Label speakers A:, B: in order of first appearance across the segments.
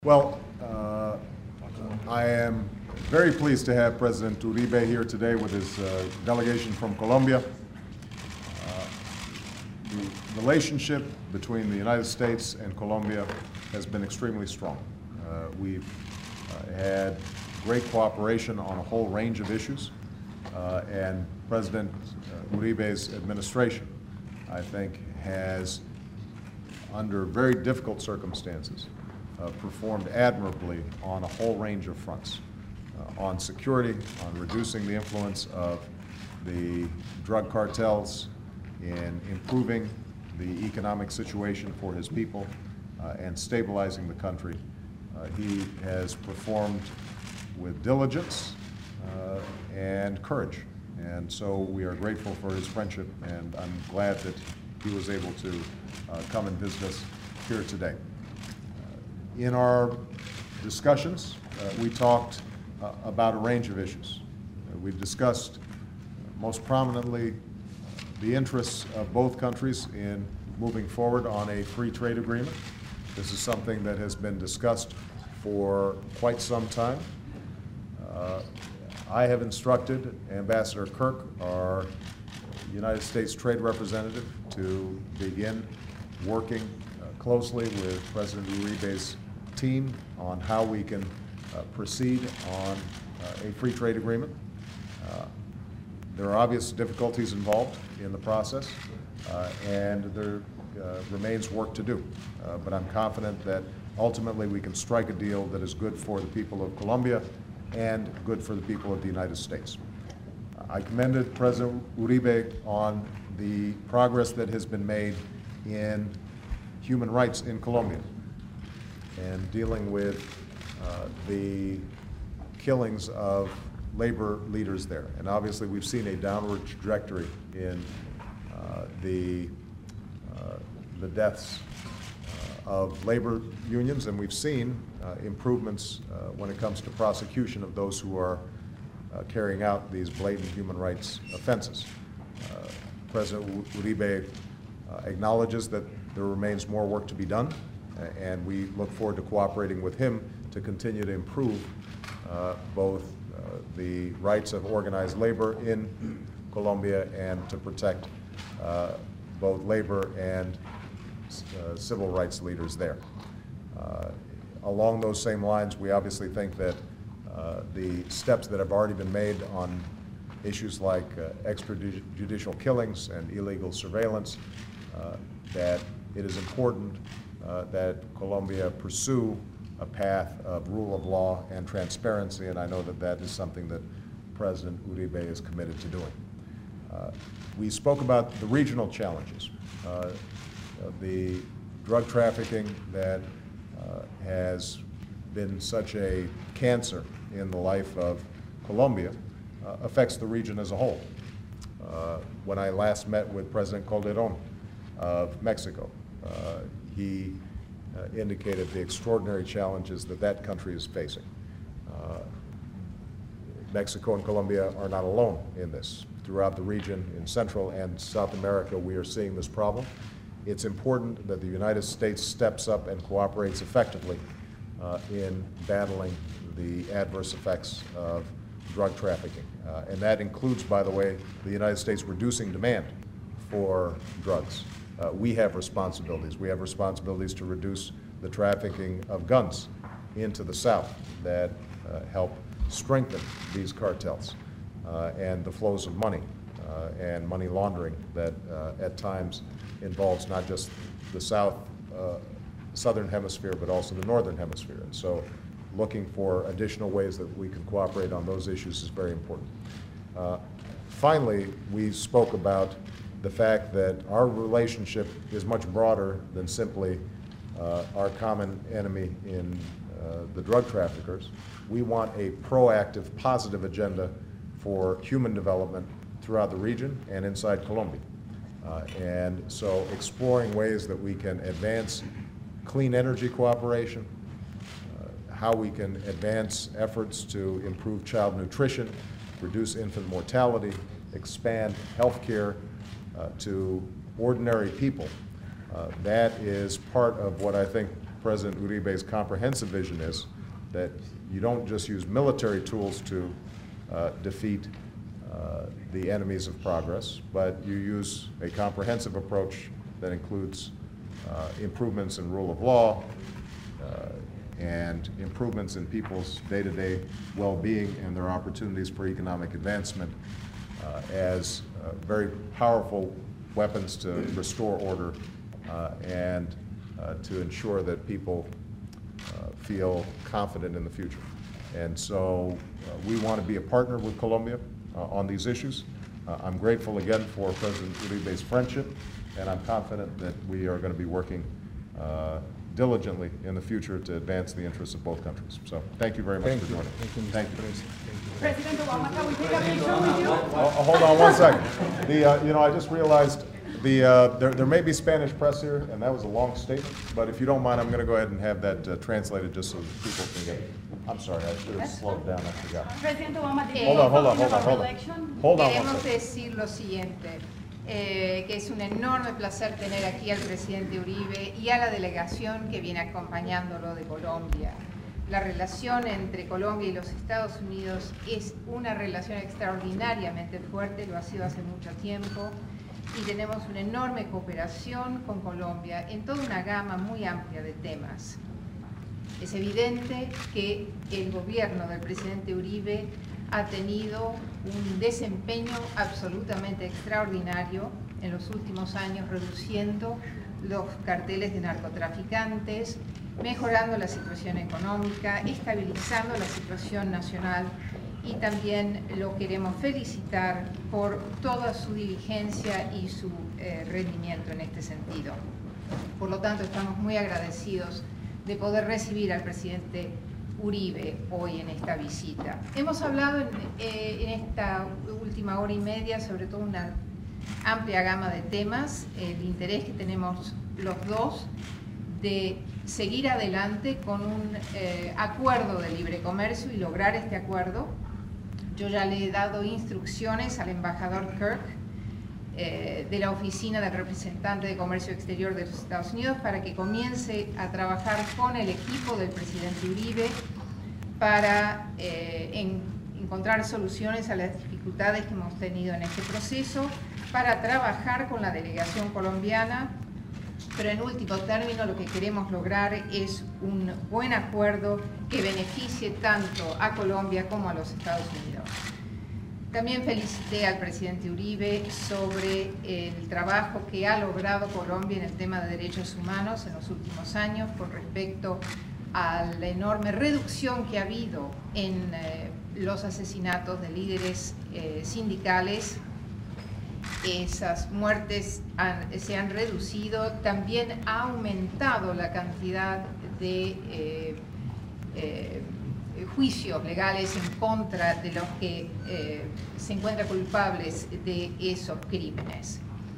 A: Well, I am very pleased to have President Uribe here today with his delegation from Colombia. The relationship between the United States and Colombia has been extremely strong. We've had great cooperation on a whole range of issues, and President Uribe's administration, I think, has, under very difficult circumstances, performed admirably on a whole range of fronts, on security, on reducing the influence of the drug cartels, in improving the economic situation for his people, and stabilizing the country. He has performed with diligence and courage, and so we are grateful for his friendship, and I'm glad that he was able to come and visit us here today. In our discussions, we talked about a range of issues. We've discussed most prominently the interests of both countries in moving forward on a free trade agreement. This is something that has been discussed for quite some time. I have instructed Ambassador Kirk, our United States Trade Representative, to begin working closely with President Uribe's team on how we can proceed on a free trade agreement. There are obvious difficulties involved in the process, and there remains work to do. But I'm confident that ultimately we can strike a deal that is good for the people of Colombia and good for the people of the United States. I commended President Uribe on the progress that has been made in human rights in Colombia and dealing with the killings of labor leaders there. And obviously we've seen a downward trajectory in the deaths of labor unions, and we've seen improvements when it comes to prosecution of those who are carrying out these blatant human rights offenses. President Uribe acknowledges that there remains more work to be done, and we look forward to cooperating with him to continue to improve both the rights of organized labor in Colombia and to protect both labor and civil rights leaders there. Along those same lines, we obviously think that the steps that have already been made on issues like extrajudicial killings and illegal surveillance, that it is important that Colombia pursue a path of rule of law and transparency, and I know that that is something that President Uribe is committed to doing. We spoke about the regional challenges. The drug trafficking that has been such a cancer in the life of Colombia affects the region as a whole. When I last met with President Calderon of Mexico, he indicated the extraordinary challenges that that country is facing. Mexico and Colombia are not alone in this. Throughout the region, in Central and South America, we are seeing this problem. It's important that the United States steps up and cooperates effectively in battling the adverse effects of drug trafficking. And that includes, by the way, the United States reducing demand for drugs. We have responsibilities. We have responsibilities to reduce the trafficking of guns into the South that help strengthen these cartels and the flows of money and money laundering that at times involves not just the southern hemisphere, but also the northern hemisphere. And so looking for additional ways that we can cooperate on those issues is very important. Finally, we spoke about the fact that our relationship is much broader than simply our common enemy in the drug traffickers. We want a proactive, positive agenda for human development throughout the region and inside Colombia. And so exploring ways that we can advance clean energy cooperation, how we can advance efforts to improve child nutrition, reduce infant mortality, expand health care to ordinary people. That is part of what I think President Uribe's comprehensive vision is, that you don't just use military tools to defeat the enemies of progress, but you use a comprehensive approach that includes improvements in rule of law and improvements in people's day-to-day well-being and their opportunities for economic advancement as very powerful weapons to restore order and to ensure that people feel confident in the future. And so we want to be a partner with Colombia on these issues. I'm grateful again for President Uribe's friendship, and I'm confident that we are going to be working diligently in the future to advance the interests of both countries. So thank you very much for joining.
B: Thank you.
C: President Obama, can we take a picture with you?
A: Hold on one second. I just realized there may be Spanish press here, and that was a long statement, but if you don't mind, I'm going to go ahead and have that translated just so that people can get it. I'm sorry, I should have slowed down, I forgot.
C: President Obama,
A: Hold on one
B: Queremos
A: second.
B: decir lo siguiente, que es un enorme placer tener aquí al presidente Uribe y a la delegación que viene acompañándolo de Colombia. La relación entre Colombia y los Estados Unidos es una relación extraordinariamente fuerte, lo ha sido hace mucho tiempo, y tenemos una enorme cooperación con Colombia en toda una gama muy amplia de temas. Es evidente que el gobierno del presidente Uribe ha tenido un desempeño absolutamente extraordinario en los últimos años, reduciendo los carteles de narcotraficantes, mejorando la situación económica, estabilizando la situación nacional, y también lo queremos felicitar por toda su diligencia y su rendimiento en este sentido. Por lo tanto, estamos muy agradecidos de poder recibir al presidente Uribe hoy en esta visita. Hemos hablado en esta última hora y media sobre todo una amplia gama de temas, el interés que tenemos los dos de seguir adelante con un acuerdo de libre comercio y lograr este acuerdo. Yo ya le he dado instrucciones al embajador Kirk de la Oficina del Representante de Comercio Exterior de los Estados Unidos para que comience a trabajar con el equipo del presidente Uribe para encontrar soluciones a las dificultades que hemos tenido en este proceso, para trabajar con la delegación colombiana, pero en último término lo que queremos lograr es un buen acuerdo que beneficie tanto a Colombia como a los Estados Unidos. También felicité al presidente Uribe sobre el trabajo que ha logrado Colombia en el tema de derechos humanos en los últimos años con respecto a la enorme reducción que ha habido en los asesinatos de líderes sindicales. Esas muertes se han reducido, también ha aumentado la cantidad de juicios legales en contra de los que se encuentran culpables de esos crímenes.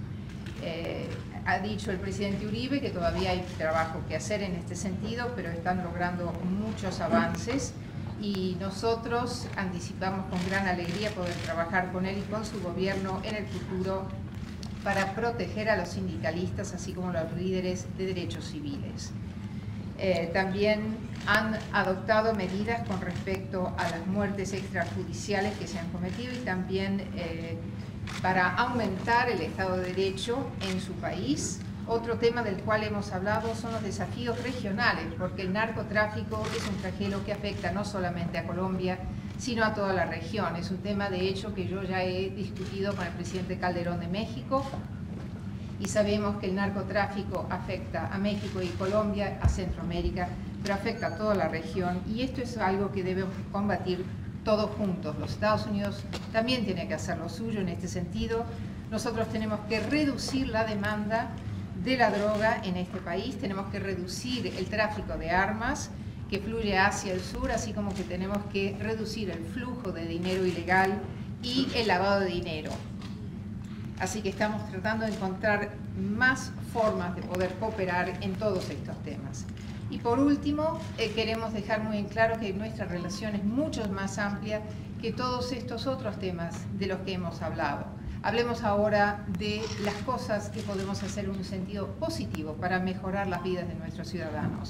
B: Ha dicho el presidente Uribe que todavía hay trabajo que hacer en este sentido, pero están logrando muchos avances y nosotros anticipamos con gran alegría poder trabajar con él y con su gobierno en el futuro para proteger a los sindicalistas así como a los líderes de derechos civiles. También han adoptado medidas con respecto a las muertes extrajudiciales que se han cometido y también para aumentar el Estado de Derecho en su país. Otro tema del cual hemos hablado son los desafíos regionales, porque el narcotráfico es un flagelo que afecta no solamente a Colombia, sino a toda la región. Es un tema, de hecho, que yo ya he discutido con el presidente Calderón de México, y sabemos que el narcotráfico afecta a México y Colombia, a Centroamérica, pero afecta a toda la región, y esto es algo que debemos combatir todos juntos. Los Estados Unidos también tienen que hacer lo suyo en este sentido. Nosotros tenemos que reducir la demanda de la droga en este país, tenemos que reducir el tráfico de armas que fluye hacia el sur, así como que tenemos que reducir el flujo de dinero ilegal y el lavado de dinero. Así que estamos tratando de encontrar más formas de poder cooperar en todos estos temas. Y por último, queremos dejar muy en claro que nuestra relación es mucho más amplia que todos estos otros temas de los que hemos hablado. Hablemos ahora de las cosas que podemos hacer en un sentido positivo para mejorar las vidas de nuestros ciudadanos.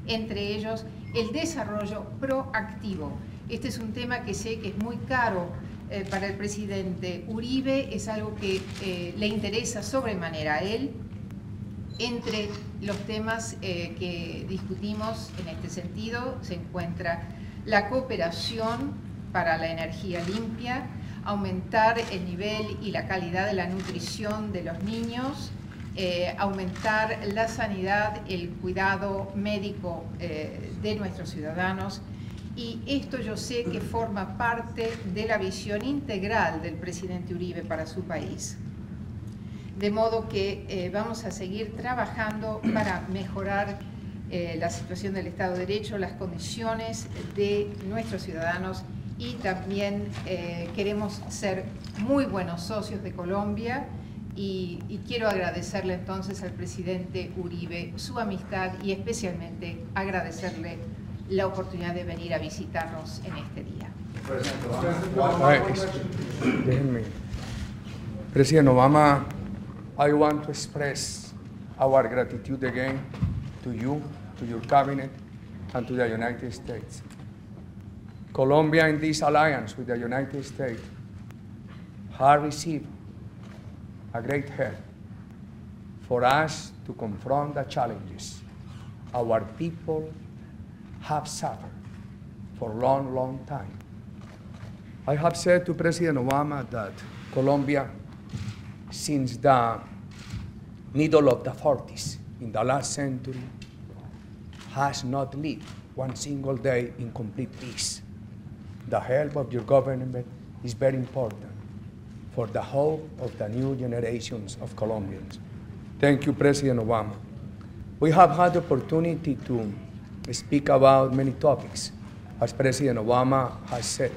B: entre ellos el desarrollo proactivo. Este es un tema que sé que es muy caro para el presidente Uribe, es algo que le interesa sobremanera a él. Entre los temas que discutimos en este sentido se encuentra la cooperación para la energía limpia, aumentar el nivel y la calidad de la nutrición de los niños, aumentar la sanidad, el cuidado médico de nuestros ciudadanos. Y esto yo sé que forma parte de la visión integral del presidente Uribe para su país. De modo que vamos a seguir trabajando para mejorar la situación del Estado de Derecho, las condiciones de nuestros ciudadanos, y también queremos ser muy buenos socios de Colombia, y quiero agradecerle entonces al presidente Uribe su amistad y especialmente agradecerle la oportunidad de venir a visitarnos en este día.
D: Déjenme. President Obama, I want to express our gratitude again to you, to your cabinet, and to the United States. Colombia, in this alliance with the United States, has received a great help for us to confront the challenges our people have suffered for a long, long time. I have said to President Obama that Colombia, since the middle of the 40s in the last century, has not lived one single day in complete peace. The help of your government is very important for the hope of the new generations of Colombians. Thank you, President Obama. We have had the opportunity to speak about many topics, as President Obama has said.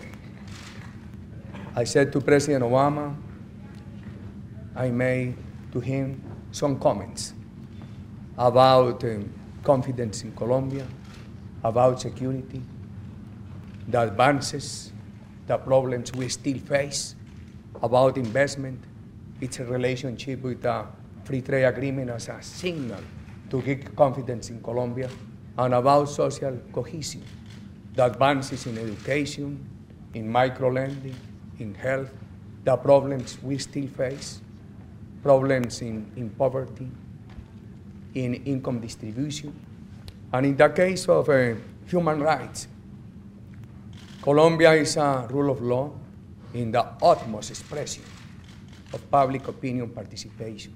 D: I said to President Obama, I made to him some comments about confidence in Colombia, about security, the advances, the problems we still face, about investment, its relationship with the free trade agreement as a signal to give confidence in Colombia, and about social cohesion, the advances in education, in microlending, in health, the problems we still face, problems in poverty, in income distribution, and in the case of human rights. Colombia is a rule of law in the utmost expression of public opinion participation.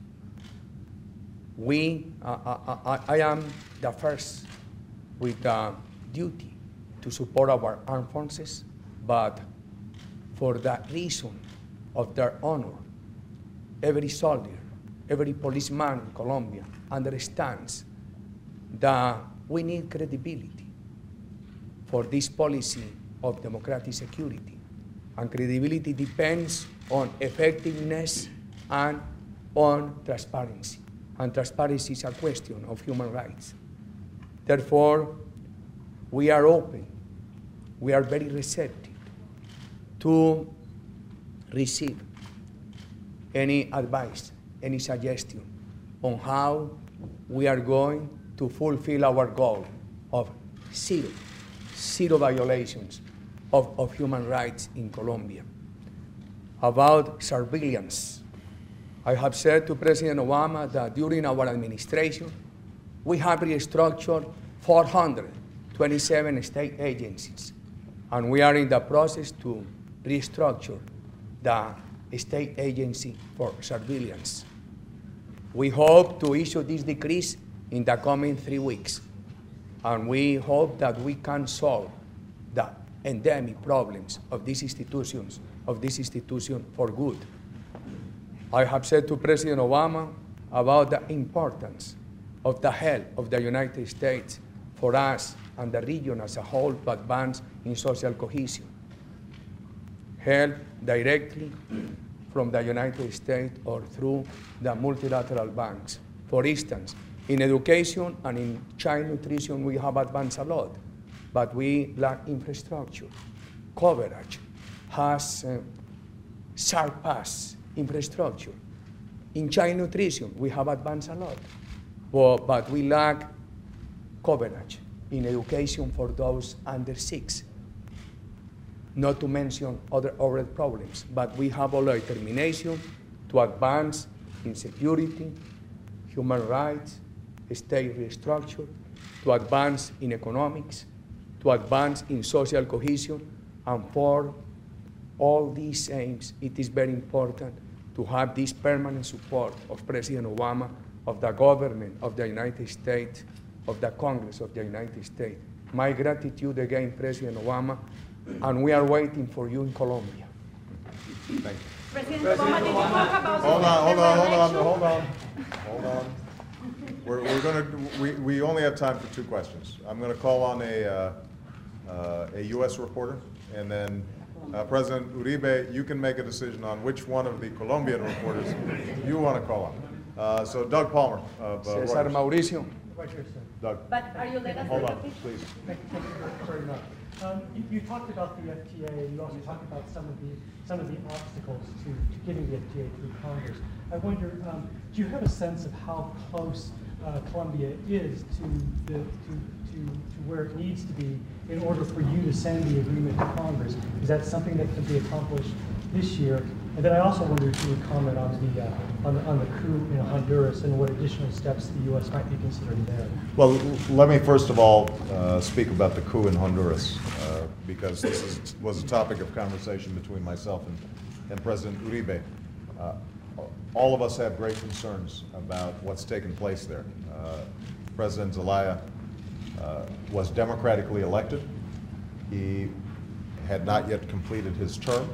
D: I am the first with the duty to support our armed forces, but for the reason of their honor, every soldier, every policeman in Colombia understands that we need credibility for this policy of democratic security. And credibility depends on effectiveness and on transparency. And transparency is a question of human rights. Therefore, we are open, we are very receptive to receive any advice, any suggestion on how we are going to fulfill our goal of zero violations of human rights in Colombia. About surveillance, I have said to President Obama that during our administration, we have restructured 427 state agencies, and we are in the process to restructure the state agency for surveillance. We hope to issue this decree in the coming 3 weeks, and we hope that we can solve the endemic problems of these institutions, for good. I have said to President Obama about the importance of the help of the United States for us and the region as a whole to advance in social cohesion. Help directly from the United States or through the multilateral banks. For instance, in education and in child nutrition, we have advanced a lot, but we lack infrastructure. Coverage has surpassed infrastructure. In child nutrition, we have advanced a lot, but we lack coverage. in education for those under 6. Not to mention other overall problems, but we have all the determination to advance in security, human rights, state restructure, to advance in economics, to advance in social cohesion, and for all these aims, it is very important to have this permanent support of President Obama, of the government of the United States, of the Congress of the United States. My gratitude again, President Obama, and we are waiting for you in Colombia.
A: Thank you.
C: President Obama, did you talk about
A: Hold on. We only have time for 2 questions. I'm going to call on a U.S. reporter, and then President Uribe, you can make a decision on which one of the Colombian reporters you want to call on. So Doug Palmer of
D: Cesar
A: Reuters.
D: Mauricio.
E: Right here, sir.
A: Doug,
C: But are you let us
A: hold
C: take a
A: on,
C: picture?
A: please.
E: Thank you very much. You talked about the FTA. You also talked about some of the obstacles to getting the FTA through Congress. I wonder, do you have a sense of how close Colombia is to where it needs to be in order for you to send the agreement to Congress? Is that something that could be accomplished this year? And then I also wonder if you would comment on the coup in Honduras and what additional steps the U.S. might be considering there.
A: Well, let me first of all speak about the coup in Honduras, because this was a topic of conversation between myself and President Uribe. All of us have great concerns about what's taken place there. President Zelaya was democratically elected. He had not yet completed his term.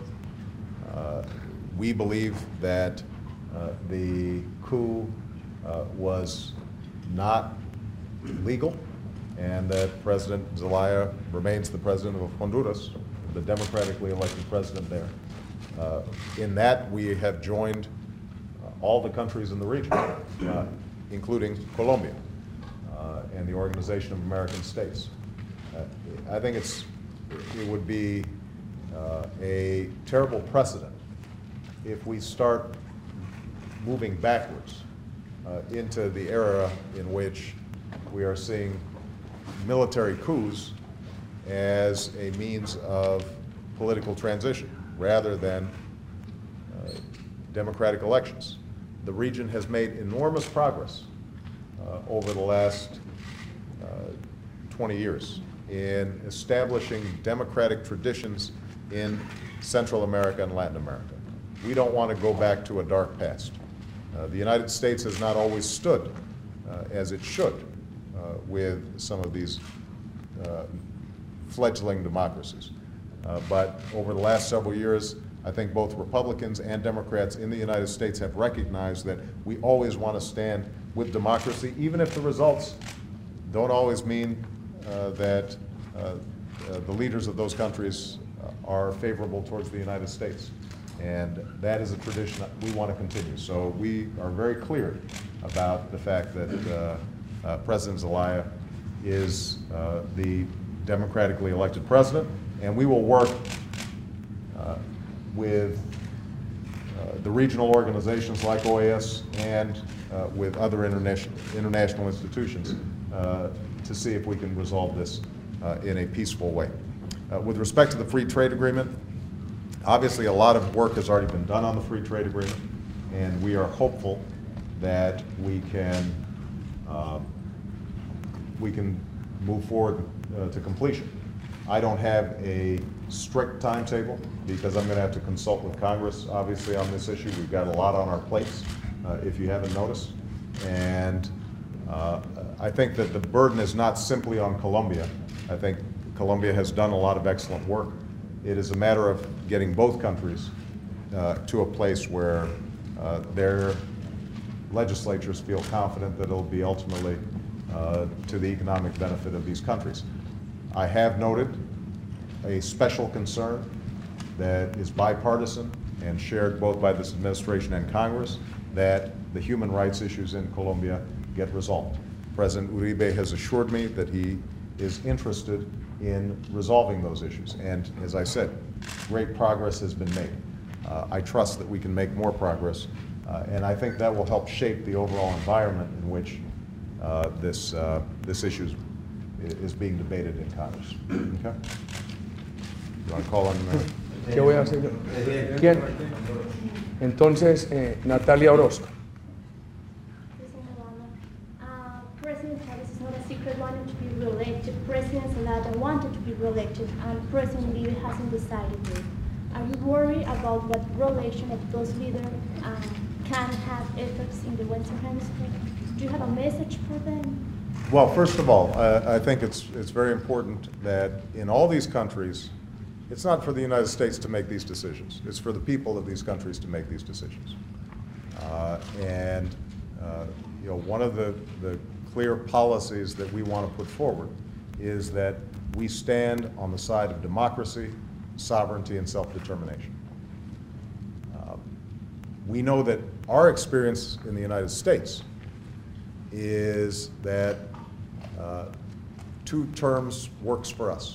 A: We believe that the coup was not legal, and that President Zelaya remains the president of Honduras, the democratically elected president there. In that, we have joined all the countries in the region, including Colombia and the Organization of American States. I think it would be a terrible precedent if we start moving backwards into the era in which we are seeing military coups as a means of political transition rather than democratic elections. The region has made enormous progress over the last 20 years in establishing democratic traditions in Central America and Latin America. We don't want to go back to a dark past. The United States has not always stood as it should with some of these fledgling democracies. But over the last several years, I think both Republicans and Democrats in the United States have recognized that we always want to stand with democracy, even if the results don't always mean that the leaders of those countries are favorable towards the United States. And that is a tradition that we want to continue. So we are very clear about the fact that President Zelaya is the democratically elected president, and we will work with the regional organizations like OAS and with other international institutions to see if we can resolve this in a peaceful way. With respect to the free trade agreement, obviously a lot of work has already been done on the free trade agreement, and we are hopeful that we can move forward to completion. I don't have a strict timetable because I'm going to have to consult with Congress, obviously, on this issue. We've got a lot on our plates, if you haven't noticed. And I think that the burden is not simply on Colombia. I think Colombia has done a lot of excellent work. It is a matter of getting both countries to a place where their legislatures feel confident that it'll be ultimately to the economic benefit of these countries. I have noted a special concern that is bipartisan and shared both by this administration and Congress, that the human rights issues in Colombia get resolved. President Uribe has assured me that he is interested in resolving those issues. And as I said, great progress has been made. I trust that we can make more progress, and I think that will help shape the overall environment in which this issue is being debated in Congress. Okay? You want to call on
D: ¿Qué voy a hacer yo? ¿Quién? Entonces, Natalia Orozco.
C: President Obama, President Chavez is not a secret wanted to be reelected. President Zelaya wanted to be reelected, and President Uribe hasn't decided yet. Are you worried about what relation of those leaders can have effects in the Western Hemisphere? Do you have a message for them?
A: Well, first of all, I think it's very important that in all these countries, it's not for the United States to make these decisions. It's for the people of these countries to make these decisions. You know, one of the clear policies that we want to put forward is that we stand on the side of democracy, sovereignty, and self-determination. We know that our experience in the United States is that 2 terms works for us.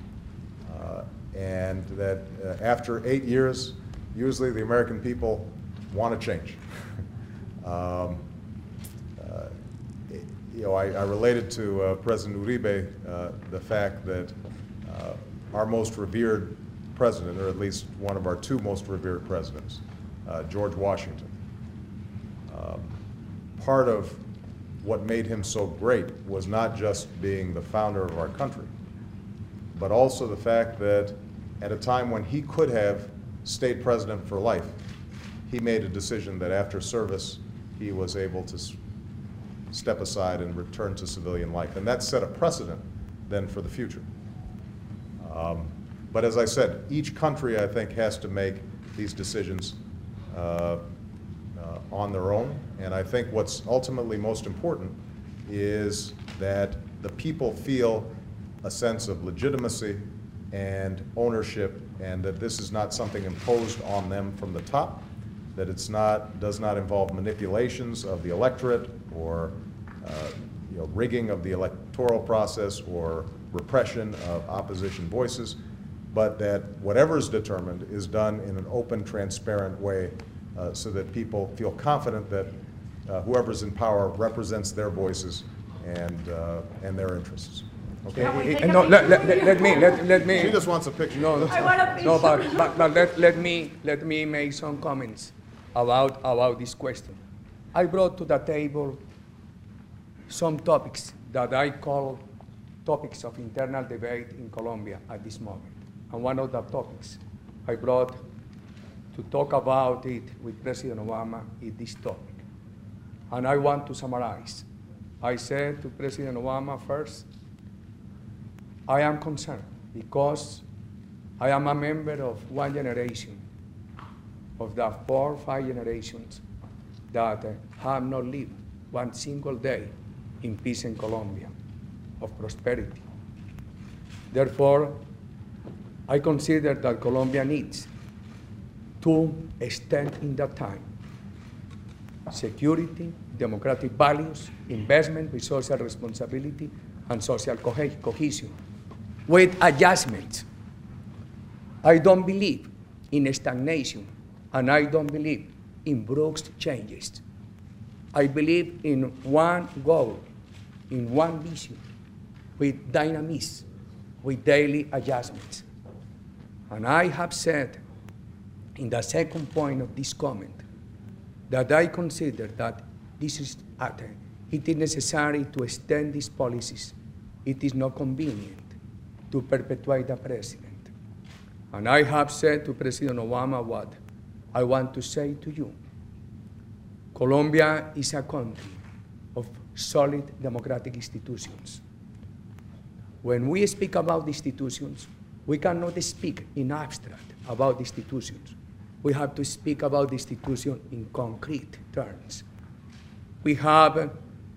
A: And that after 8 years, usually the American people want to change. You know, I related to President Uribe the fact that our most revered president, or at least one of our 2 most revered presidents, George Washington, part of what made him so great was not just being the founder of our country, but also the fact that at a time when he could have stayed president for life, he made a decision that after service, he was able to step aside and return to civilian life. And that set a precedent then for the future. But as I said, each country, I think, has to make these decisions on their own. And I think what's ultimately most important is that the people feel a sense of legitimacy and ownership, and that this is not something imposed on them from the top, that it's does not involve manipulations of the electorate or you know, rigging of the electoral process or repression of opposition voices, but that whatever is determined is done in an open, transparent way so that people feel confident that whoever's in power represents their voices and their interests. Okay?
C: Can we take
D: No,
C: a
D: let me.
A: She just wants a picture.
D: No,
C: I want a
D: no,
C: picture.
D: but let me make some comments about this question. I brought to the table some topics that I call topics of internal debate in Colombia at this moment. And one of the topics I brought to talk about it with President Obama is this topic. And I want to summarize. I said to President Obama first, I am concerned because I am a member of one generation of the 4 or 5 generations that have not lived one single day in peace in Colombia, of prosperity. Therefore, I consider that Colombia needs to extend in that time security, democratic values, investment with social responsibility, and social cohesion, with adjustments. I don't believe in stagnation, and I don't believe in brusque changes. I believe in one goal, in one vision, with dynamism, with daily adjustments. And I have said in the second point of this comment that I consider that this is it is necessary to extend these policies. It is not convenient to perpetuate the president. And I have said to President Obama what I want to say to you. Colombia is a country of solid democratic institutions. When we speak about institutions, we cannot speak in abstract about institutions. We have to speak about the institution in concrete terms. We have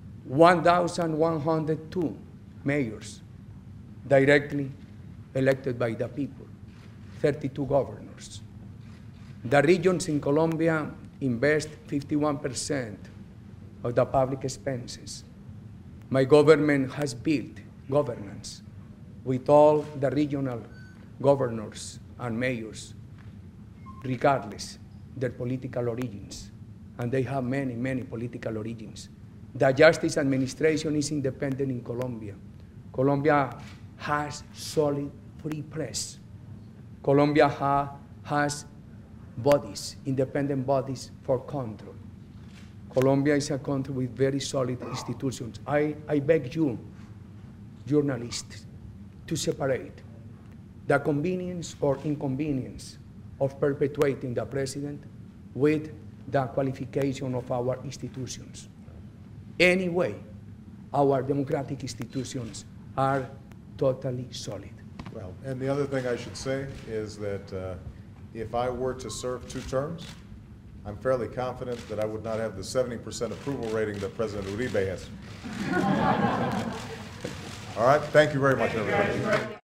D: 1,102 mayors directly elected by the people, 32 governors. The regions in Colombia invest 51% of the public expenses. My government has built governance with all the regional governors and mayors, regardless their political origins. And they have many, many political origins. The justice administration is independent in Colombia. Colombia has solid free press. Colombia has bodies, independent bodies for control. Colombia is a country with very solid institutions. I beg you, journalists, to separate the convenience or inconvenience of perpetuating the president with the qualification of our institutions. Anyway, our democratic institutions are totally solid.
A: Well, and the other thing I should say is that if I were to serve 2 terms, I'm fairly confident that I would not have the 70% approval rating that President Uribe has. All right, thank you very much, everybody.